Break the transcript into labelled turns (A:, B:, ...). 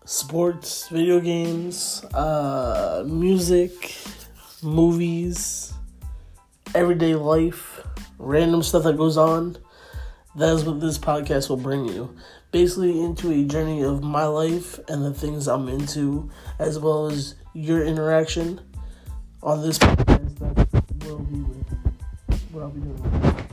A: sports, video games, music, movies, everyday life, random stuff that goes on. That is what this podcast will bring you. Basically into a journey of my life and the things I'm into, as well as your interaction on this podcast. That's what I'll be doing.